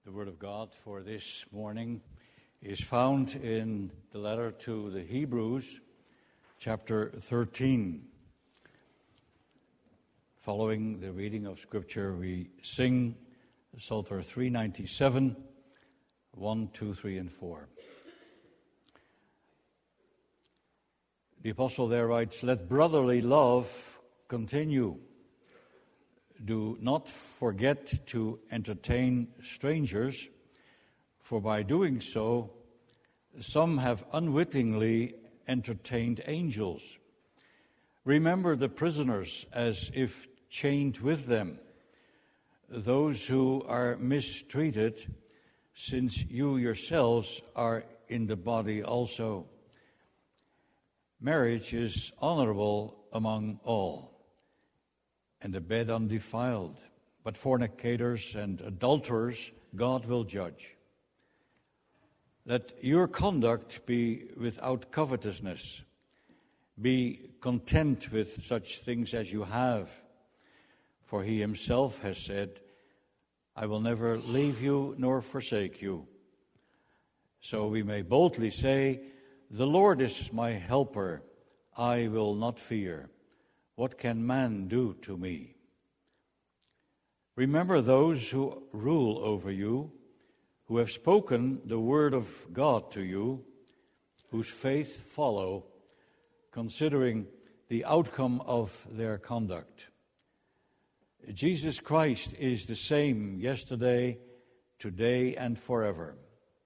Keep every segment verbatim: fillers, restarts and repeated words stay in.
The Word of God for this morning is found in the letter to the Hebrews, chapter thirteen. Following the reading of Scripture, we sing Psalter three ninety-seven, one, two, three, and four. The apostle there writes, "Let brotherly love continue. Do not forget to entertain strangers, for by doing so, some have unwittingly entertained angels. Remember the prisoners as if chained with them, those who are mistreated, since you yourselves are in the body also. Marriage is honorable among all, and the bed undefiled, but fornicators and adulterers God will judge. Let your conduct be without covetousness. Be content with such things as you have, for he himself has said, I will never leave you nor forsake you. So we may boldly say, the Lord is my helper, I will not fear. What can man do to me? Remember those who rule over you, who have spoken the word of God to you, whose faith follow, considering the outcome of their conduct. Jesus Christ is the same yesterday, today, and forever.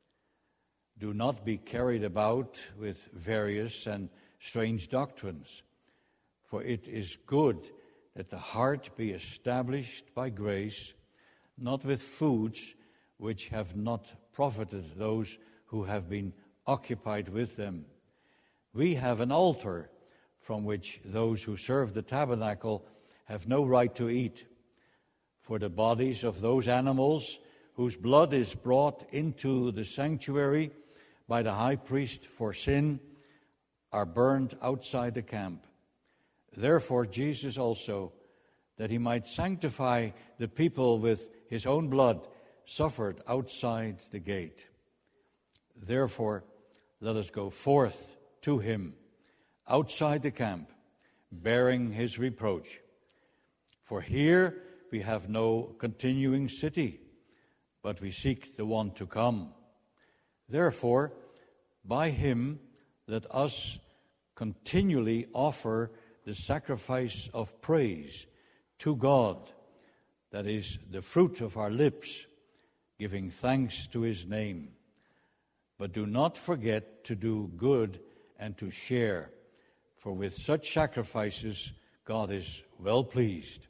Do not be carried about with various and strange doctrines, for it is good that the heart be established by grace, not with foods which have not profited those who have been occupied with them. We have an altar from which those who serve the tabernacle have no right to eat. For the bodies of those animals whose blood is brought into the sanctuary by the high priest for sin are burned outside the camp. Therefore, Jesus also, that he might sanctify the people with his own blood, suffered outside the gate. Therefore, let us go forth to him, outside the camp, bearing his reproach. For here we have no continuing city, but we seek the one to come. Therefore, by him let us continually offer the sacrifice of praise to God, that is the fruit of our lips, giving thanks to his name. But do not forget to do good and to share, for with such sacrifices God is well pleased.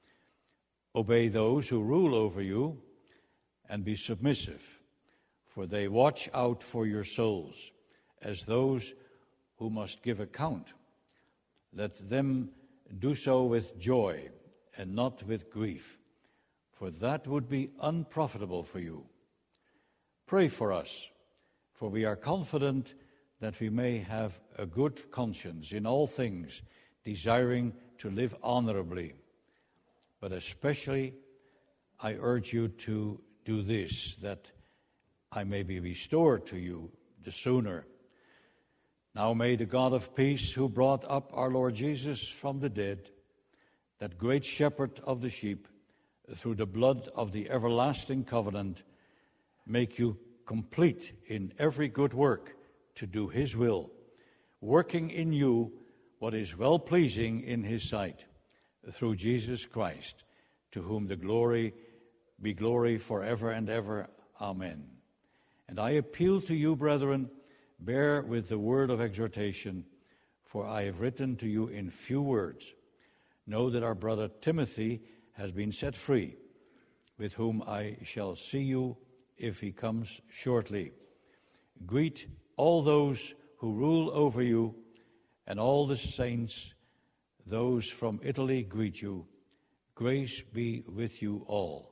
Obey those who rule over you and be submissive, for they watch out for your souls as those who must give account. Let them do so with joy and not with grief, for that would be unprofitable for you. Pray for us, for we are confident that we may have a good conscience in all things, desiring to live honorably. But especially I urge you to do this, that I may be restored to you the sooner. Now may the God of peace, who brought up our Lord Jesus from the dead, that great shepherd of the sheep, through the blood of the everlasting covenant, make you complete in every good work to do his will, working in you what is well-pleasing in his sight, through Jesus Christ, to whom the glory be glory forever and ever. Amen. And I appeal to you, brethren, bear with the word of exhortation, for I have written to you in few words. Know that our brother Timothy has been set free, with whom I shall see you if he comes shortly. Greet all those who rule over you, and all the saints. Those from Italy greet you. Grace be with you all.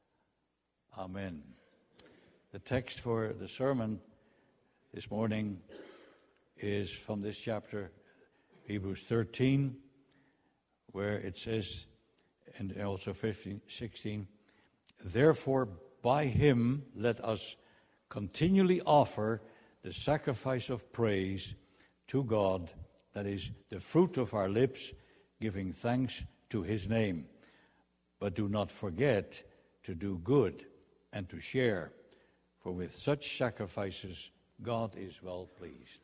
Amen. The text for the sermon this morning is from this chapter, Hebrews thirteen, where it says, and also fifteen, sixteen, therefore by him let us continually offer the sacrifice of praise to God, that is the fruit of our lips, giving thanks to his name. But do not forget to do good and to share, for with such sacrifices God is well pleased.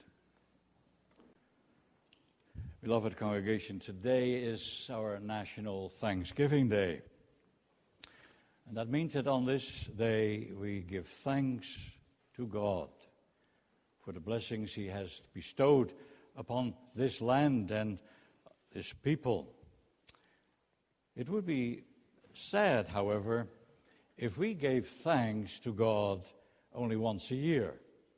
Beloved congregation, today is our National Thanksgiving Day. And that means that on this day we give thanks to God for the blessings he has bestowed upon this land and this people. It would be sad, however, if we gave thanks to God only once a year.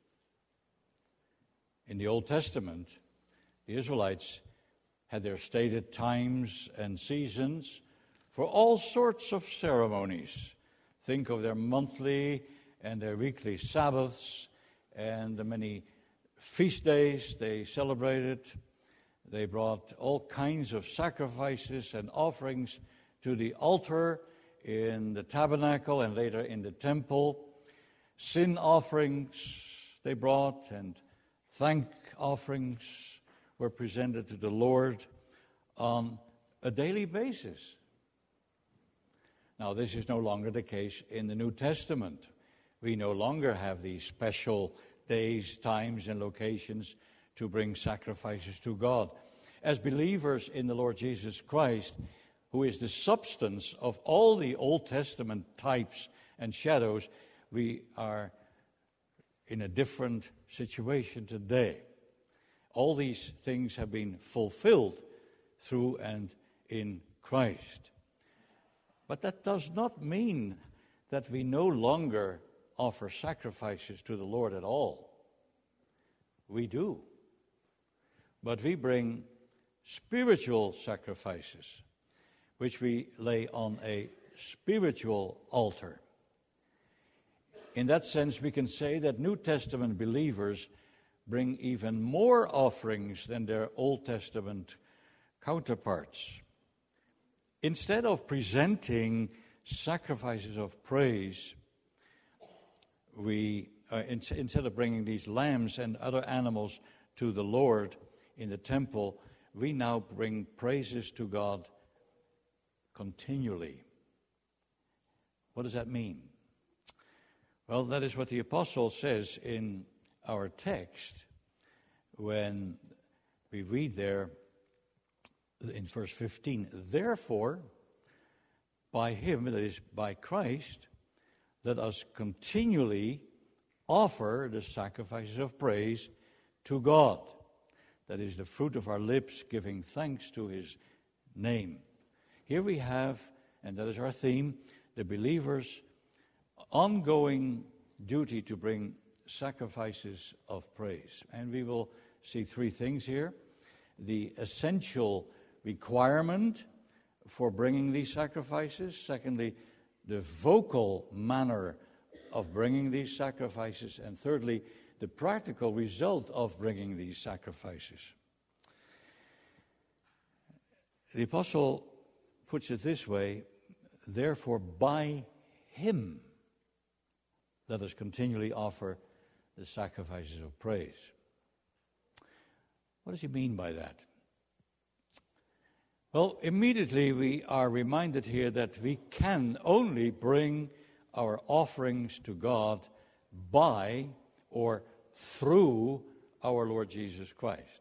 In the Old Testament, the Israelites had their stated times and seasons for all sorts of ceremonies. Think of their monthly and their weekly Sabbaths and the many feast days they celebrated. They brought all kinds of sacrifices and offerings to the altar in the tabernacle and later in the temple. Sin offerings they brought and thank offerings were presented to the Lord on a daily basis. Now, this is no longer the case in the New Testament. We no longer have these special days, times, and locations to bring sacrifices to God. As believers in the Lord Jesus Christ, who is the substance of all the Old Testament types and shadows, we are in a different situation today. All these things have been fulfilled through and in Christ. But that does not mean that we no longer offer sacrifices to the Lord at all. We do. But we bring spiritual sacrifices, which we lay on a spiritual altar. In that sense, we can say that New Testament believers bring even more offerings than their Old Testament counterparts. Instead of presenting sacrifices of praise, we uh, in, instead of bringing these lambs and other animals to the Lord in the temple, we now bring praises to God continually. What does that mean? Well, that is what the apostle says in our text when we read there in verse fifteen. Therefore, by him, that is, by Christ, let us continually offer the sacrifices of praise to God. That is the fruit of our lips, giving thanks to his name. Here we have, and that is our theme, the believer's ongoing duty to bring sacrifices of praise. And we will see three things here. The essential requirement for bringing these sacrifices. Secondly, the vocal manner of bringing these sacrifices. And thirdly, the practical result of bringing these sacrifices. The apostle puts it this way: therefore, by him, let us continually offer the sacrifices of praise. What does he mean by that? Well, immediately we are reminded here that we can only bring our offerings to God by or through our Lord Jesus Christ.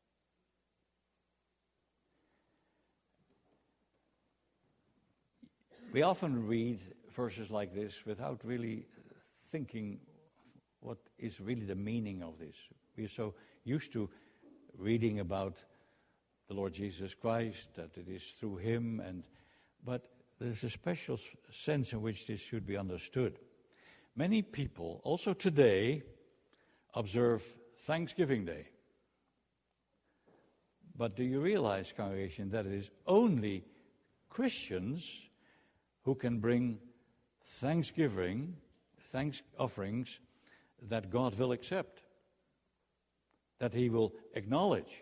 We often read verses like this without really thinking what is really the meaning of this. We are so used to reading about the Lord Jesus Christ, that it is through him, and but there's a special sense in which this should be understood. Many people, also today, observe Thanksgiving Day. But do you realize, congregation, that it is only Christians who can bring thanksgiving, thanks offerings that God will accept, that he will acknowledge.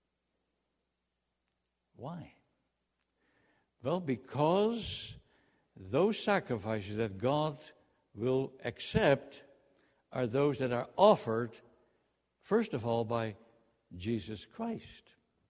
Why? Well, because those sacrifices that God will accept are those that are offered, first of all, by Jesus Christ.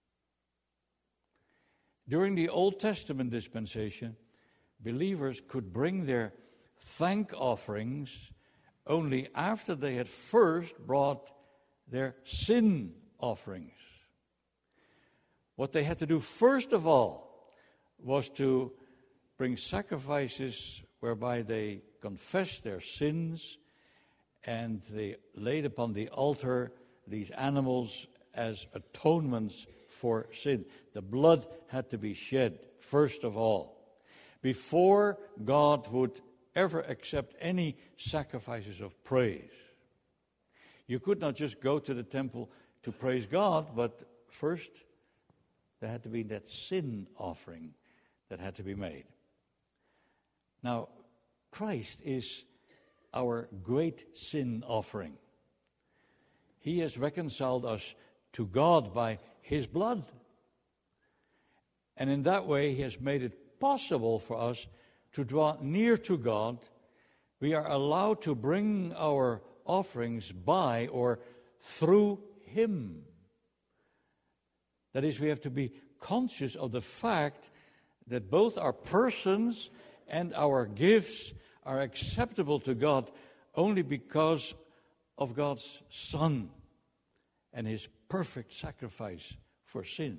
During the Old Testament dispensation, believers could bring their thank offerings only after they had first brought their sin offerings. What they had to do first of all was to bring sacrifices whereby they confessed their sins and they laid upon the altar these animals as atonements for sin. The blood had to be shed first of all, before God would ever accept any sacrifices of praise. You could not just go to the temple to praise God, but first there had to be that sin offering that had to be made. Now, Christ is our great sin offering. He has reconciled us to God by His blood. And in that way, He has made it possible for us to draw near to God. We are allowed to bring our offerings by or through Him. That is, we have to be conscious of the fact that both our persons and our gifts are acceptable to God only because of God's Son and His perfect sacrifice for sin.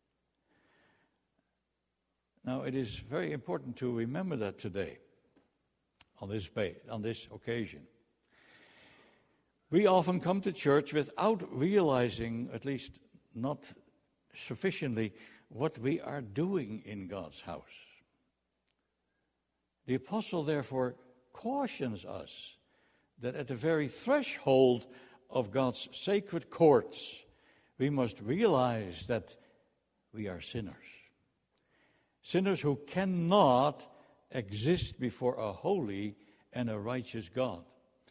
Now, it is very important to remember that today, on this day, on this occasion. We often come to church without realizing, at least not sufficiently, what we are doing in God's house. The apostle, therefore, cautions us that at the very threshold of God's sacred courts, we must realize that we are sinners. Sinners who cannot exist before a holy and a righteous God.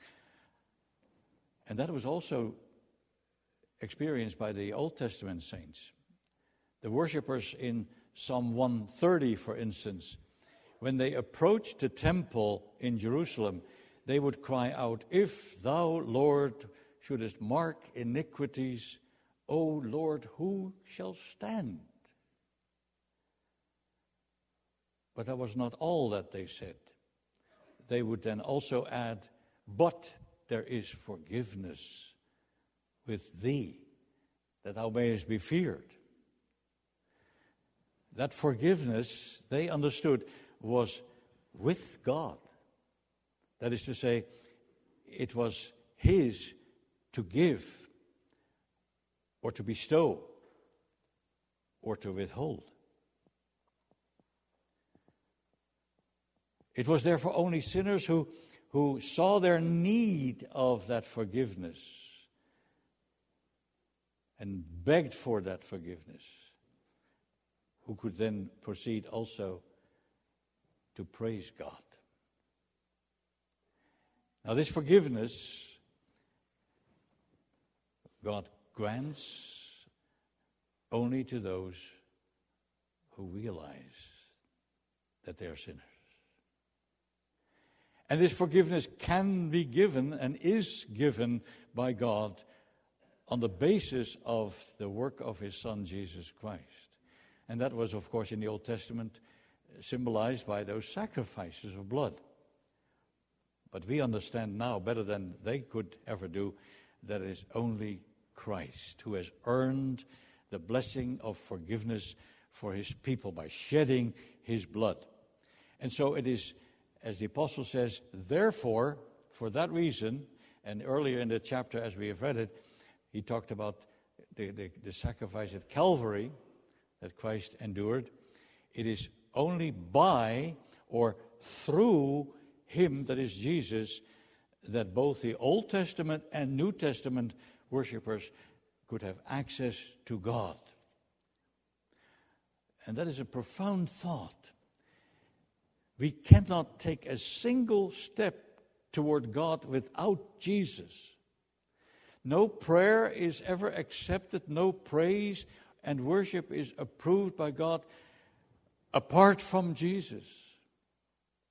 And that was also experienced by the Old Testament saints. The worshippers in Psalm one thirty, for instance, when they approached the temple in Jerusalem, they would cry out, "If thou, Lord, shouldest mark iniquities, O Lord, who shall stand?" But that was not all that they said. They would then also add, "But there is forgiveness with thee, that thou mayest be feared." That forgiveness, they understood, was with God. That is to say, it was His to give, or to bestow, or to withhold. It was therefore only sinners who, who saw their need of that forgiveness and begged for that forgiveness, who could then proceed also to praise God. Now, this forgiveness God grants only to those who realize that they are sinners. And this forgiveness can be given and is given by God on the basis of the work of His Son, Jesus Christ. And that was, of course, in the Old Testament symbolized by those sacrifices of blood. But we understand now, better than they could ever do, that it is only Christ who has earned the blessing of forgiveness for His people by shedding His blood. And so it is, as the apostle says, therefore, for that reason, and earlier in the chapter as we have read it, he talked about the, the, the sacrifice at Calvary that Christ endured. It is only by or through Him, that is Jesus, that both the Old Testament and New Testament worshippers could have access to God. And that is a profound thought. We cannot take a single step toward God without Jesus. No prayer is ever accepted, no praise and worship is approved by God apart from Jesus.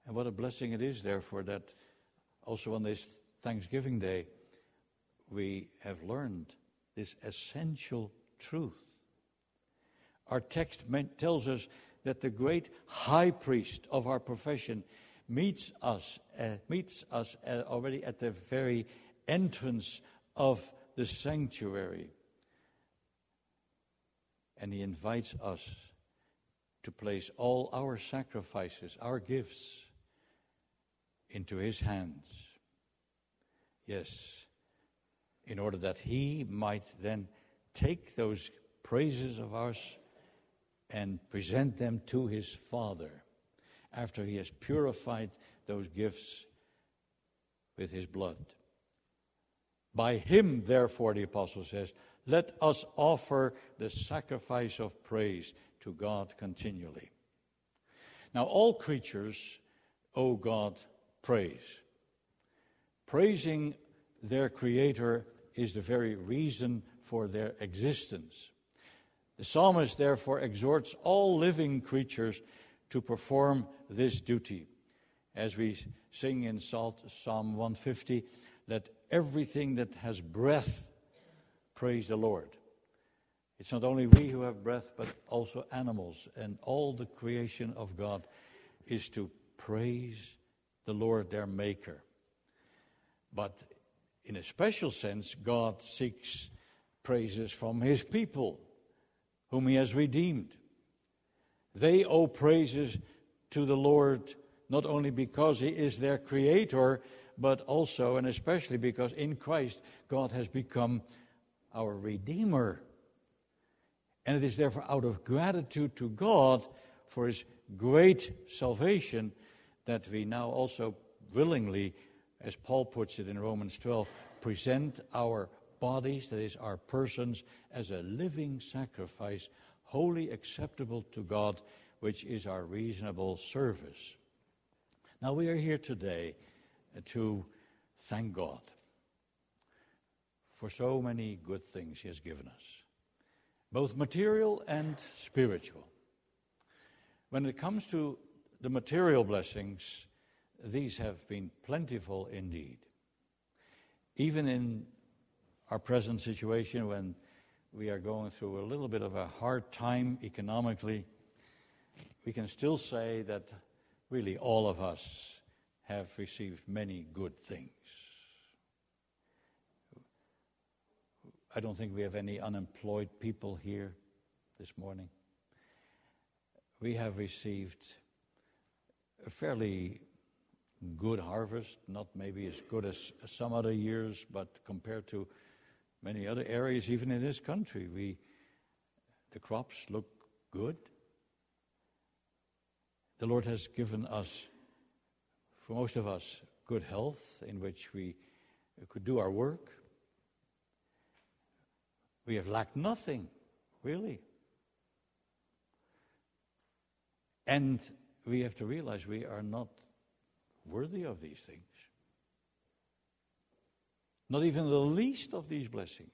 And what a blessing it is, therefore, that also on this Thanksgiving Day, we have learned this essential truth. Our text tells us that the great high priest of our profession meets us, uh, meets us uh, already at the very entrance of the sanctuary. And he invites us to place all our sacrifices, our gifts, into his hands. Yes, in order that he might then take those praises of ours and present them to his Father after he has purified those gifts with his blood. By him, therefore, the apostle says, let us offer the sacrifice of praise to God continually. Now, all creatures owe God praise. Praising their Creator is the very reason for their existence. The psalmist therefore exhorts all living creatures to perform this duty. As we sing in Psalm one fifty, let everything that has breath praise the Lord. It's not only we who have breath, but also animals, and all the creation of God is to praise the Lord, their Maker. But in a special sense, God seeks praises from his people, whom he has redeemed. They owe praises to the Lord, not only because he is their Creator, but also and especially because in Christ, God has become our Redeemer. And it is therefore out of gratitude to God for his great salvation that we now also willingly, as Paul puts it in Romans twelve, present our bodies, that is our persons, as a living sacrifice, wholly acceptable to God, which is our reasonable service. Now we are here today to thank God for so many good things he has given us, both material and spiritual. When it comes to the material blessings, these have been plentiful indeed. Even in our present situation, when we are going through a little bit of a hard time economically, we can still say that really all of us have received many good things. I don't think we have any unemployed people here this morning. We have received a fairly good harvest, not maybe as good as some other years, but compared to many other areas, even in this country, we the crops look good. The Lord has given us, for most of us, good health in which we could do our work. We have lacked nothing, really. And we have to realize we are not worthy of these things. Not even the least of these blessings.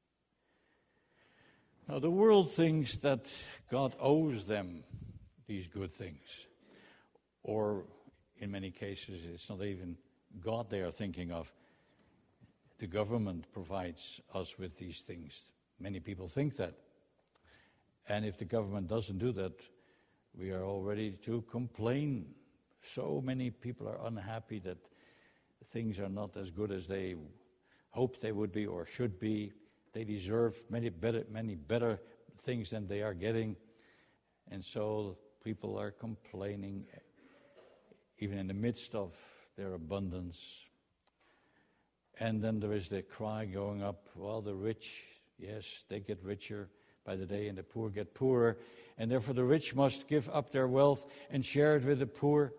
Now, the world thinks that God owes them these good things. Or, in many cases, it's not even God they are thinking of. The government provides us with these things. Many people think that. And if the government doesn't do that, we are all ready to complain. So many people are unhappy that things are not as good as they hoped they would be or should be. They deserve many better, many better things than they are getting. And so people are complaining, even in the midst of their abundance. And then there is the cry going up, well, the rich, yes, they get richer by the day, and the poor get poorer. And therefore the rich must give up their wealth and share it with the poor.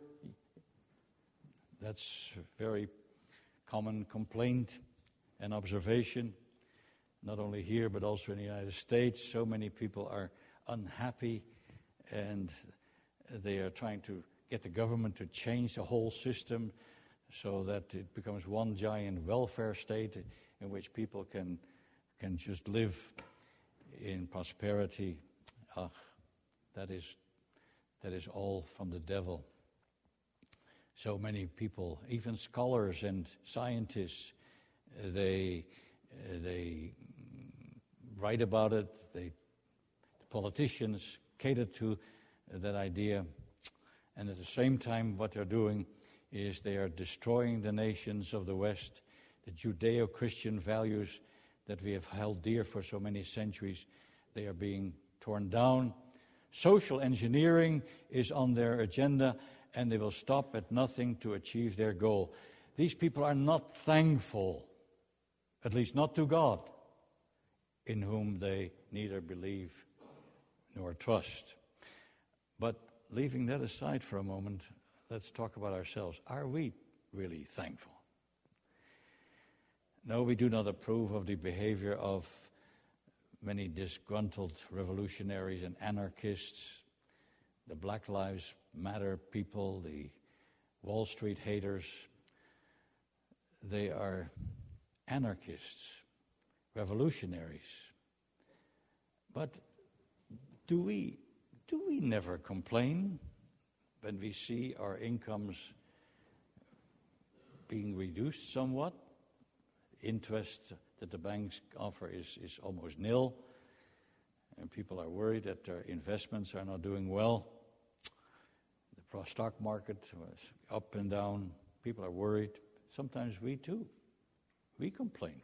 That's a very common complaint and observation, not only here but also in the United States. So many people are unhappy, and they are trying to get the government to change the whole system so that it becomes one giant welfare state in which people can can just live in prosperity. Ah, that is that is all from the devil. So many people, even scholars and scientists, uh, they uh, they write about it. They politicians cater to that idea, and at the same time, what they're doing is they are destroying the nations of the West, the Judeo-Christian values that we have held dear for so many centuries. They are being torn down. Social engineering is on their agenda, and they will stop at nothing to achieve their goal. These people are not thankful, at least not to God, in whom they neither believe nor trust. But leaving that aside for a moment, let's talk about ourselves. Are we really thankful? No, we do not approve of the behavior of many disgruntled revolutionaries and anarchists, the Black Lives Matter people, the Wall Street haters. They are anarchists, revolutionaries. But do we do we never complain when we see our incomes being reduced somewhat? Interest that the banks offer is, is almost nil, and people are worried that their investments are not doing well. The stock market was up and down. People are worried. Sometimes we too. We complain.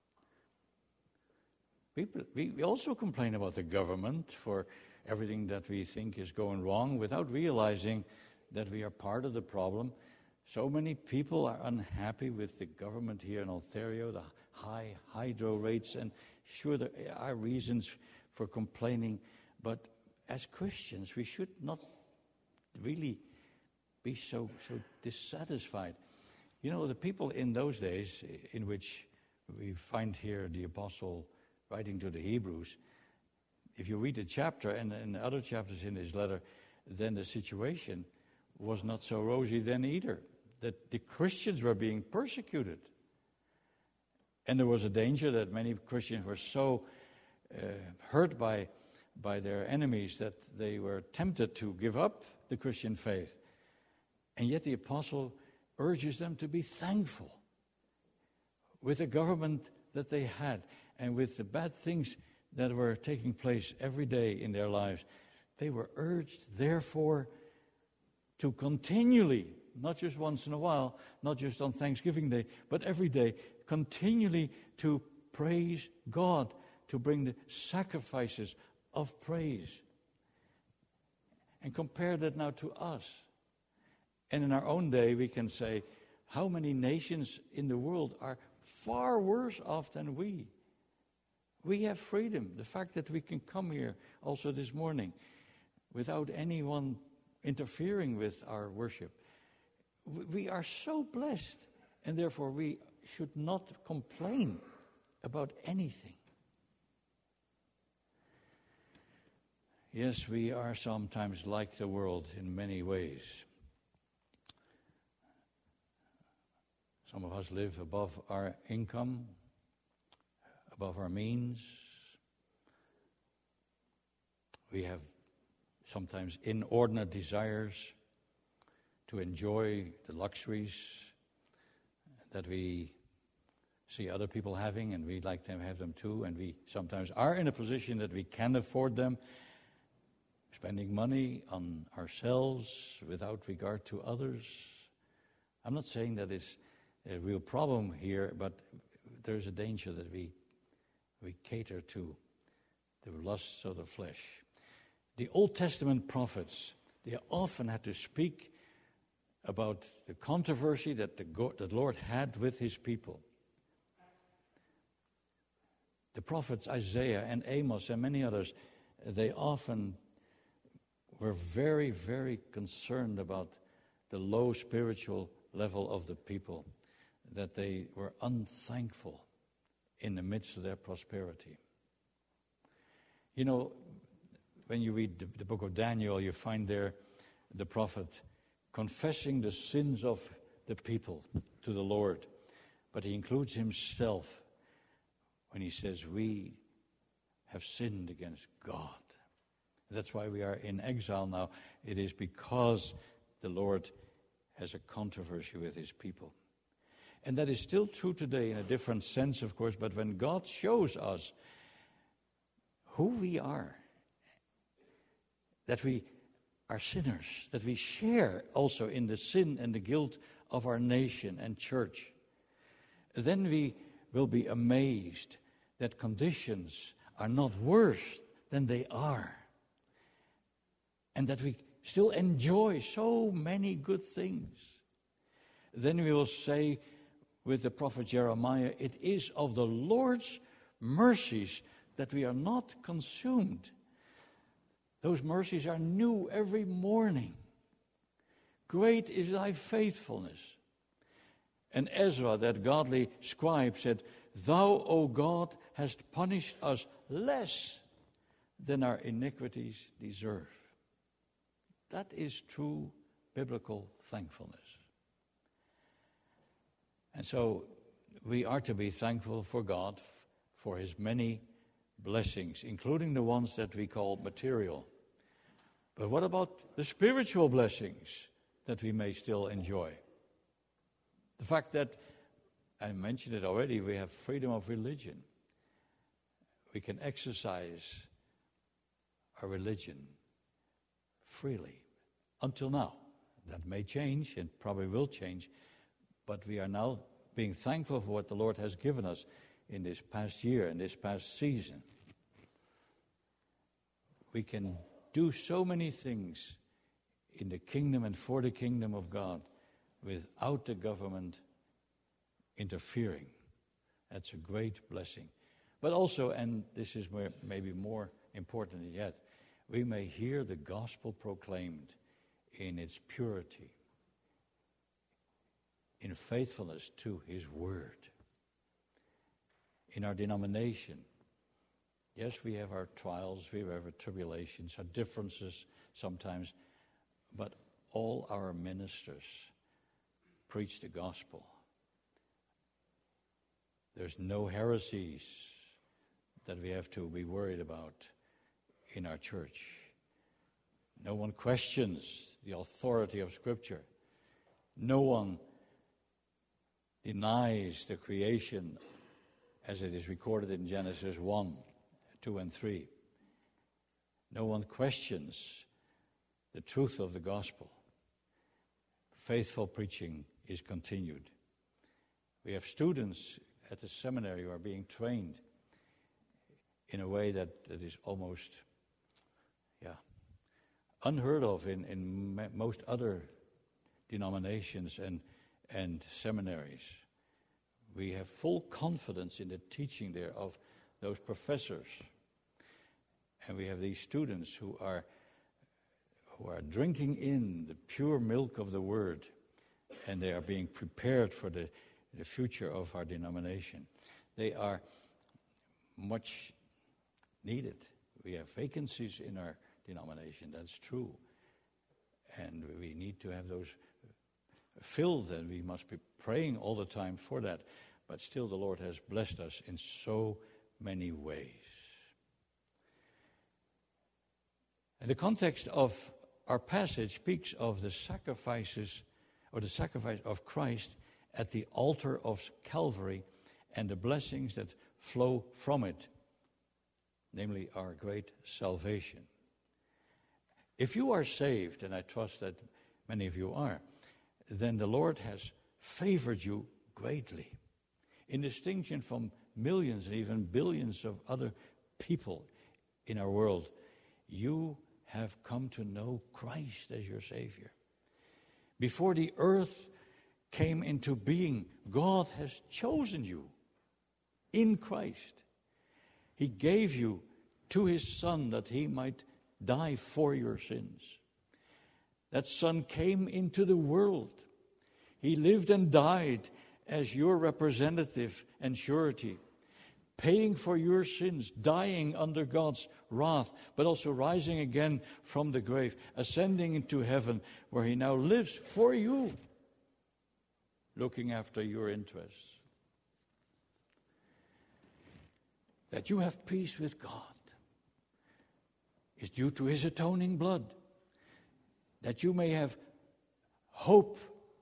People, we, we also complain about the government for everything that we think is going wrong without realizing that we are part of the problem. So many people are unhappy with the government here in Ontario, the high hydro rates, and sure there are reasons for complaining, but as Christians we should not really be so so dissatisfied. You know, the people in those days in which we find here the apostle writing to the Hebrews, if you read the chapter and, and other chapters in his letter, then the situation was not so rosy then either. That the Christians were being persecuted. And there was a danger that many Christians were so uh, hurt by, by their enemies that they were tempted to give up the Christian faith. And yet the apostle urges them to be thankful with the government that they had and with the bad things that were taking place every day in their lives. They were urged, therefore, to continually, not just once in a while, not just on Thanksgiving Day, but every day, continually to praise God, to bring the sacrifices of praise. And compare that now to us. And in our own day, we can say, how many nations in the world are far worse off than we? We have freedom. The fact that we can come here also this morning without anyone interfering with our worship. We are so blessed, and therefore we should not complain about anything. Yes, we are sometimes like the world in many ways. Some of us live above our income, above our means. We have sometimes inordinate desires to enjoy the luxuries that we see other people having, and we'd like to have them too, and we sometimes are in a position that we can afford them, spending money on ourselves without regard to others. I'm not saying that it's a real problem here, but there's a danger that we we cater to the lusts of the flesh. The Old Testament prophets, they often had to speak about the controversy that the, God, the Lord had with his people. The prophets Isaiah and Amos and many others, they often were very, very concerned about the low spiritual level of the people, that they were unthankful in the midst of their prosperity. You know, when you read the, the book of Daniel, you find there the prophet confessing the sins of the people to the Lord. But he includes himself when he says, we have sinned against God. That's why we are in exile now. It is because the Lord has a controversy with his people. And that is still true today in a different sense, of course, but when God shows us who we are, that we are sinners, that we share also in the sin and the guilt of our nation and church, then we will be amazed that conditions are not worse than they are, and that we still enjoy so many good things. Then we will say with the prophet Jeremiah, it is of the Lord's mercies that we are not consumed. Those mercies are new every morning. Great is thy faithfulness. And Ezra, that godly scribe, said, Thou, O God, hast punished us less than our iniquities deserve. That is true biblical thankfulness. And so we are to be thankful for God for his many blessings, including the ones that we call material. But what about the spiritual blessings that we may still enjoy? The fact that, I mentioned it already, we have freedom of religion. We can exercise our religion freely. Until now. That may change, and probably will change, but we are now being thankful for what the Lord has given us in this past year, in this past season. We can do so many things in the kingdom and for the kingdom of God without the government interfering. That's a great blessing. But also, and this is where maybe more important yet, we may hear the gospel proclaimed in its purity, in faithfulness to his word. In our denomination, yes, we have our trials, we have our tribulations, our differences sometimes, but all our ministers preach the gospel. There's no heresies that we have to be worried about in our church. No one questions the authority of Scripture. No one denies the creation as it is recorded in Genesis one, two, and three. No one questions the truth of the gospel. Faithful preaching is continued. We have students at the seminary who are being trained in a way that, that is almost, yeah, unheard of in, in most other denominations and, and seminaries. We have full confidence in the teaching there of those professors. And we have these students who are who are drinking in the pure milk of the word, and they are being prepared for the, the future of our denomination. They are much needed. We have vacancies in our denomination, that's true. And we need to have those filled, and we must be praying all the time for that. But still the Lord has blessed us in so many ways. And the context of our passage speaks of the sacrifices, or the sacrifice of Christ at the altar of Calvary and the blessings that flow from it, namely our great salvation. If you are saved, and I trust that many of you are, then the Lord has favored you greatly, in distinction from millions and even billions of other people in our world. You have come to know Christ as your Savior. Before the earth came into being, God has chosen you in Christ. He gave you to his Son that he might die for your sins. That Son came into the world. He lived and died as your representative and surety, paying for your sins, dying under God's wrath, but also rising again from the grave, ascending into heaven, where he now lives for you, looking after your interests. That you have peace with God is due to his atoning blood. That you may have hope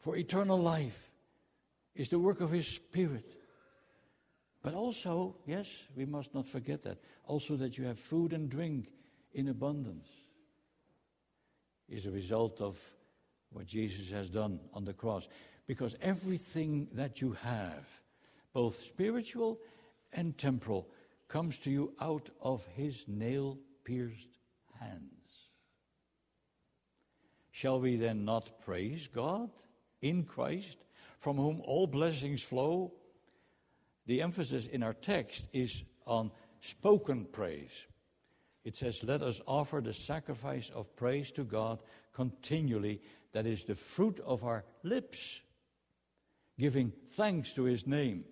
for eternal life is the work of His Spirit. But also, yes, we must not forget that, also that you have food and drink in abundance is a result of what Jesus has done on the cross. Because everything that you have, both spiritual and temporal, comes to you out of His nail-pierced hands. Shall we then not praise God in Christ, from whom all blessings flow? The emphasis in our text is on spoken praise. It says, let us offer the sacrifice of praise to God continually. That is the fruit of our lips, giving thanks to His name.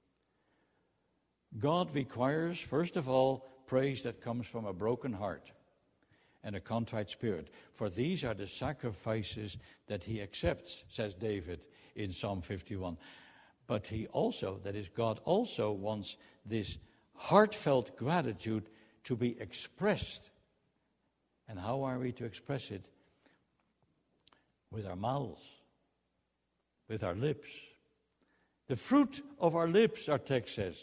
God requires, first of all, praise that comes from a broken heart and a contrite spirit. For these are the sacrifices that He accepts, says David in Psalm fifty-one. But He also, that is, God also wants this heartfelt gratitude to be expressed. And how are we to express it? With our mouths, with our lips. The fruit of our lips, our text says.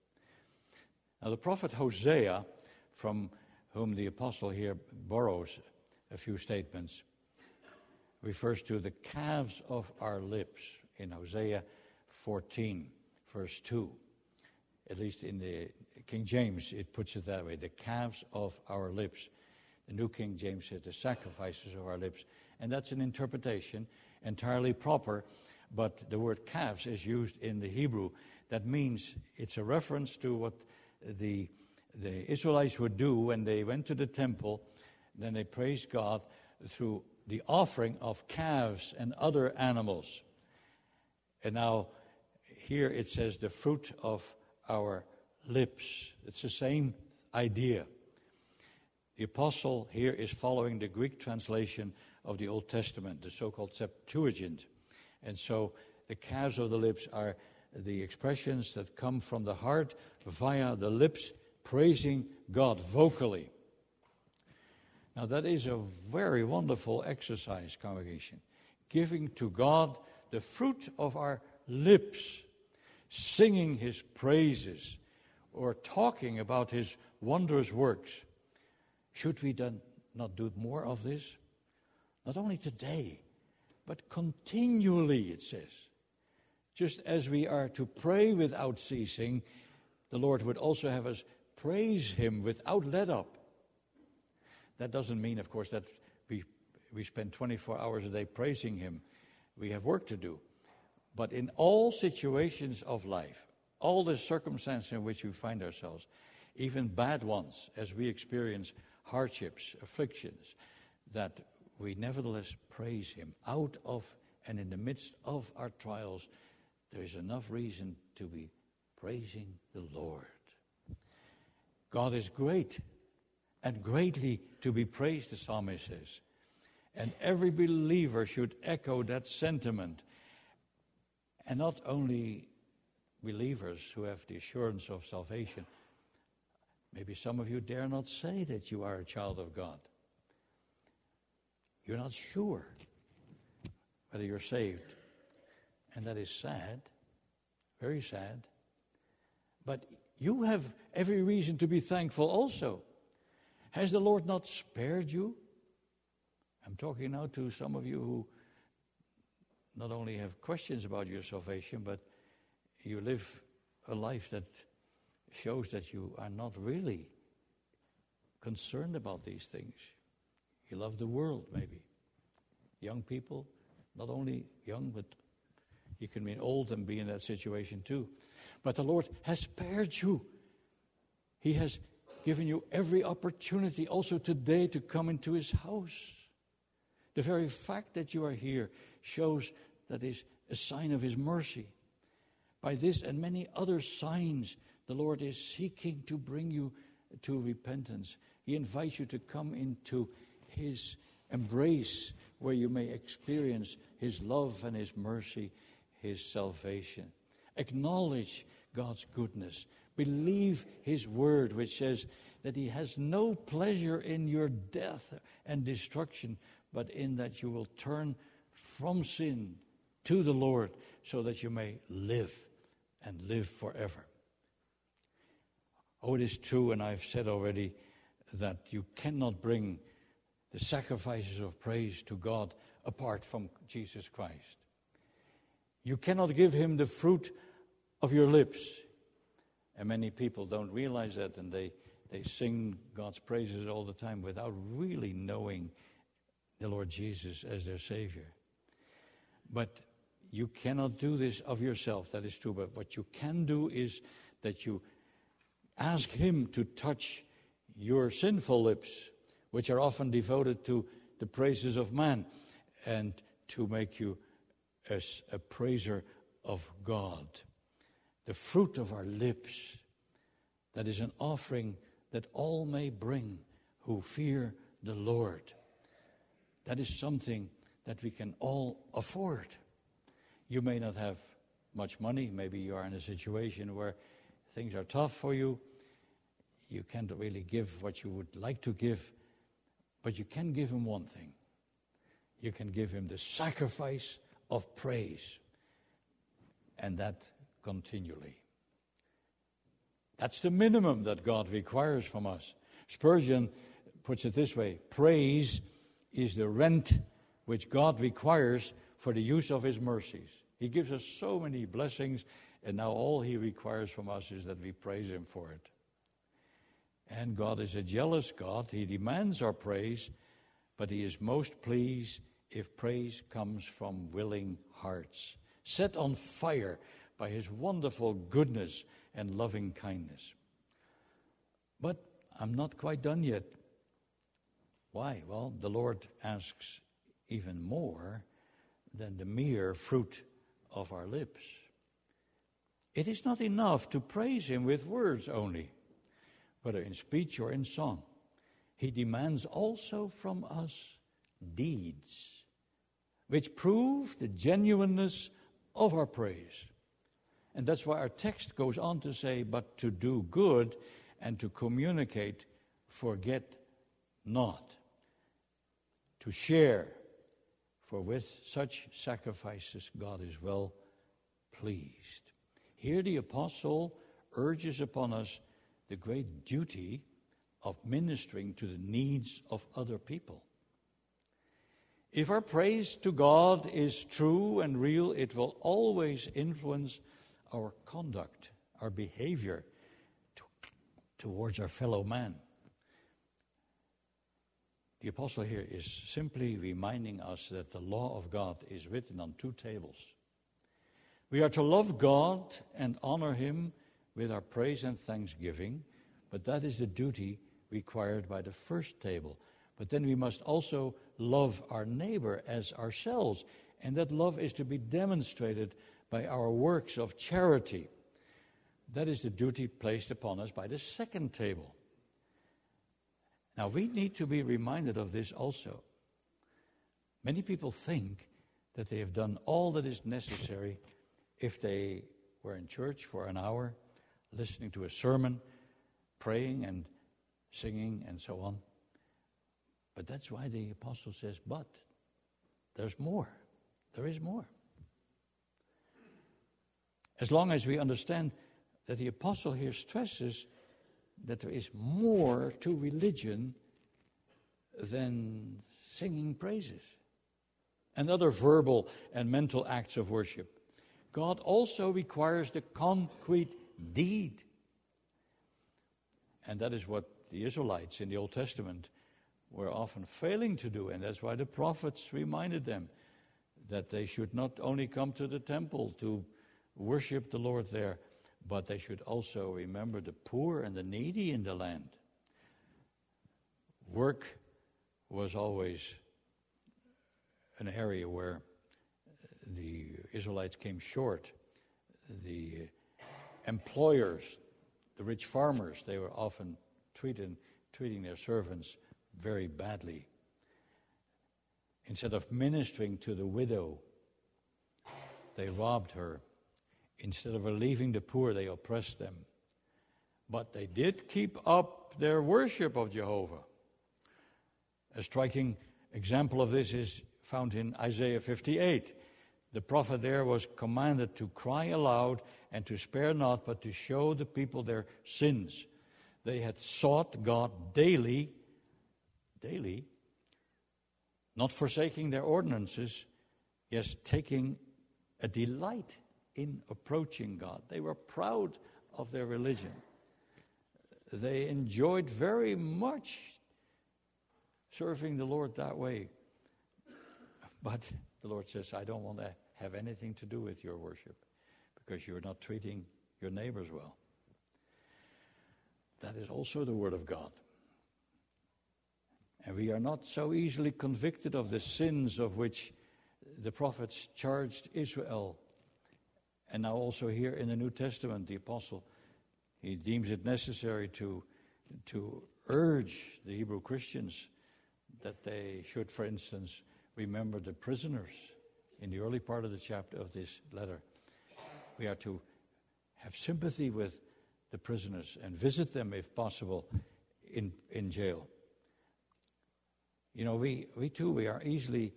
Now the prophet Hosea, from whom the apostle here borrows a few statements, refers to the calves of our lips in Hosea fourteen, verse two. At least in the King James, it puts it that way, the calves of our lips. The New King James says the sacrifices of our lips. And that's an interpretation entirely proper, but the word calves is used in the Hebrew. That means it's a reference to what the, the Israelites would do when they went to the temple. Then they praised God through the offering of calves and other animals. And now here it says the fruit of our lips. It's the same idea. The apostle here is following the Greek translation of the Old Testament, the so-called Septuagint. And so the calves of the lips are the expressions that come from the heart via the lips, praising God vocally. Now that is a very wonderful exercise, congregation. Giving to God the fruit of our lips, singing His praises, or talking about His wondrous works. Should we then not do more of this? Not only today, but continually, it says. Just as we are to pray without ceasing, the Lord would also have us praise Him without let up. That doesn't mean, of course, that we we spend twenty-four hours a day praising Him. We have work to do. But in all situations of life, all the circumstances in which we find ourselves, even bad ones, as we experience hardships, afflictions, that we nevertheless praise Him. Out of and in the midst of our trials, there is enough reason to be praising the Lord. God is great and greatly to be praised, the psalmist says. And every believer should echo that sentiment. And not only believers who have the assurance of salvation. Maybe some of you dare not say that you are a child of God. You're not sure whether you're saved. And that is sad, very sad. But you have every reason to be thankful also. Has the Lord not spared you? I'm talking now to some of you who not only have questions about your salvation, but you live a life that shows that you are not really concerned about these things. You love the world, maybe. Young people, not only young, but you can be old and be in that situation too. But the Lord has spared you. He has given you every opportunity also today to come into His house. The very fact that you are here shows that is a sign of His mercy. By this and many other signs, the Lord is seeking to bring you to repentance. He invites you to come into His embrace, where you may experience His love and His mercy, His salvation. Acknowledge God's goodness. Believe His word, which says that He has no pleasure in your death and destruction, but in that you will turn from sin to the Lord so that you may live and live forever. Oh, it is true, and I've said already, that you cannot bring the sacrifices of praise to God apart from Jesus Christ. You cannot give him the fruit of your lips. And many people don't realize that, and they, they sing God's praises all the time without really knowing the Lord Jesus as their Savior. But you cannot do this of yourself, that is true. But what you can do is that you ask him to touch your sinful lips, which are often devoted to the praises of man, and to make you as a praiser of God. The fruit of our lips, that is an offering that all may bring who fear the Lord. That is something that we can all afford. You may not have much money. Maybe you are in a situation where things are tough for you. You can't really give what you would like to give, but you can give him one thing. You can give him the sacrifice of praise, and that continually. That's the minimum that God requires from us. Spurgeon puts it this way: praise is the rent which God requires for the use of his mercies. He gives us so many blessings, and now all he requires from us is that we praise him for it. And God is a jealous God. He demands our praise, but he is most pleased if praise comes from willing hearts, set on fire by his wonderful goodness and loving kindness. But I'm not quite done yet. Why? Well, the Lord asks even more than the mere fruit of our lips. It is not enough to praise him with words only, whether in speech or in song. He demands also from us deeds, which prove the genuineness of our praise. And that's why our text goes on to say, but to do good and to communicate, forget not. To share, for with such sacrifices God is well pleased. Here the apostle urges upon us the great duty of ministering to the needs of other people. If our praise to God is true and real, it will always influence our conduct, our behavior to, towards our fellow man. The apostle here is simply reminding us that the law of God is written on two tables. We are to love God and honor him with our praise and thanksgiving, but that is the duty required by the first table. But then we must also love our neighbor as ourselves, and that love is to be demonstrated by our works of charity. That is the duty placed upon us by the second table. Now, we need to be reminded of this also. Many people think that they have done all that is necessary if they were in church for an hour, listening to a sermon, praying and singing and so on. But that's why the apostle says, but there's more. There is more. As long as we understand that the apostle here stresses that there is more to religion than singing praises and other verbal and mental acts of worship. God also requires the concrete deed. And that is what the Israelites in the Old Testament were often failing to do. And that's why the prophets reminded them that they should not only come to the temple to worship the Lord there, but they should also remember the poor and the needy in the land. Work was always an area where the Israelites came short. The employers, the rich farmers, they were often treating, treating their servants very badly. Instead of ministering to the widow, they robbed her. Instead of relieving the poor, they oppressed them. But they did keep up their worship of Jehovah. A striking example of this is found in Isaiah fifty-eight. The prophet there was commanded to cry aloud and to spare not, but to show the people their sins. They had sought God daily, daily, not forsaking their ordinances, yes, taking a delight in approaching God. They were proud of their religion. They enjoyed very much serving the Lord that way. But the Lord says, I don't want to have anything to do with your worship because you're not treating your neighbors well. That is also the word of God. And we are not so easily convicted of the sins of which the prophets charged Israel. And now also here in the New Testament, the apostle, he deems it necessary to, to urge the Hebrew Christians that they should, for instance, remember the prisoners in the early part of the chapter of this letter. We are to have sympathy with the prisoners and visit them, if possible, in, in jail. You know, we, we too, we are easily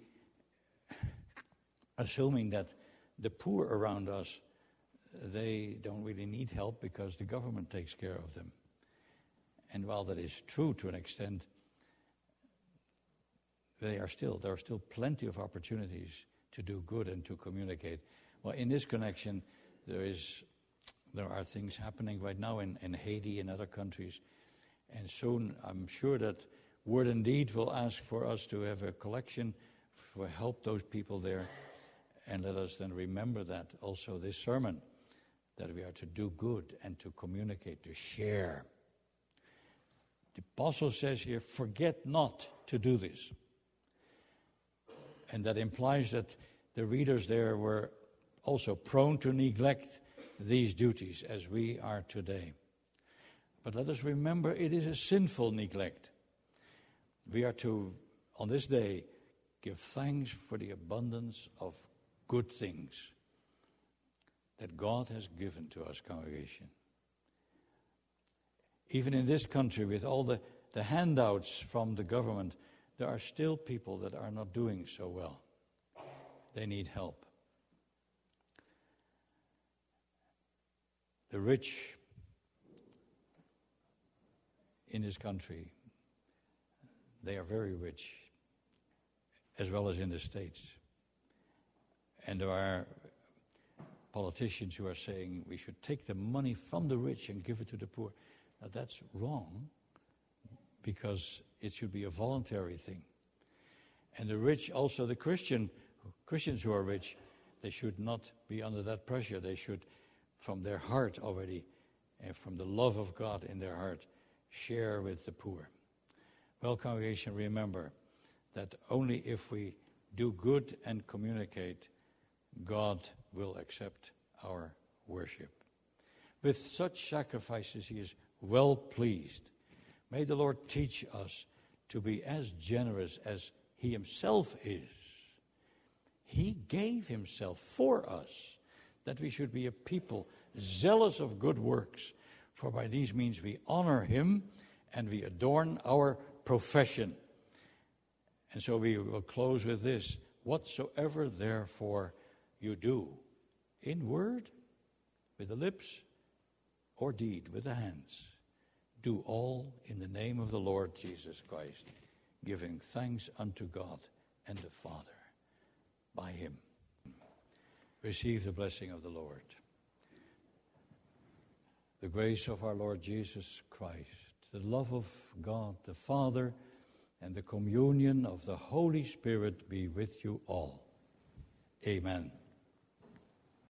assuming that the poor around us, they don't really need help because the government takes care of them. And while that is true to an extent, they are still, there are still plenty of opportunities to do good and to communicate. Well, in this connection, there is, there are things happening right now in, in Haiti and other countries. And soon, I'm sure that Word and Deed will ask for us to have a collection for help those people there. And let us then remember that also this sermon, that we are to do good and to communicate, to share. The apostle says here, forget not to do this. And that implies that the readers there were also prone to neglect these duties as we are today. But let us remember it is a sinful neglect. We are to, on this day, give thanks for the abundance of good things that God has given to us, congregation. Even in this country, with all the, the handouts from the government, there are still people that are not doing so well. They need help. The rich in this country, they are very rich, as well as in the States. And there are politicians who are saying we should take the money from the rich and give it to the poor. Now that's wrong, because it should be a voluntary thing. And the rich, also the Christian Christians who are rich, they should not be under that pressure. They should, from their heart already, and from the love of God in their heart, share with the poor. Well, congregation, remember that only if we do good and communicate, God will accept our worship. With such sacrifices, he is well pleased. May the Lord teach us to be as generous as he himself is. He gave himself for us, that we should be a people zealous of good works, for by these means we honor him and we adorn our profession. And so we will close with this: whatsoever therefore you do, in word, with the lips, or deed, with the hands, do all in the name of the Lord Jesus Christ, giving thanks unto God and the Father by him. Receive the blessing of the Lord. The grace of our Lord Jesus Christ, the love of God the Father, and the communion of the Holy Spirit be with you all. Amen.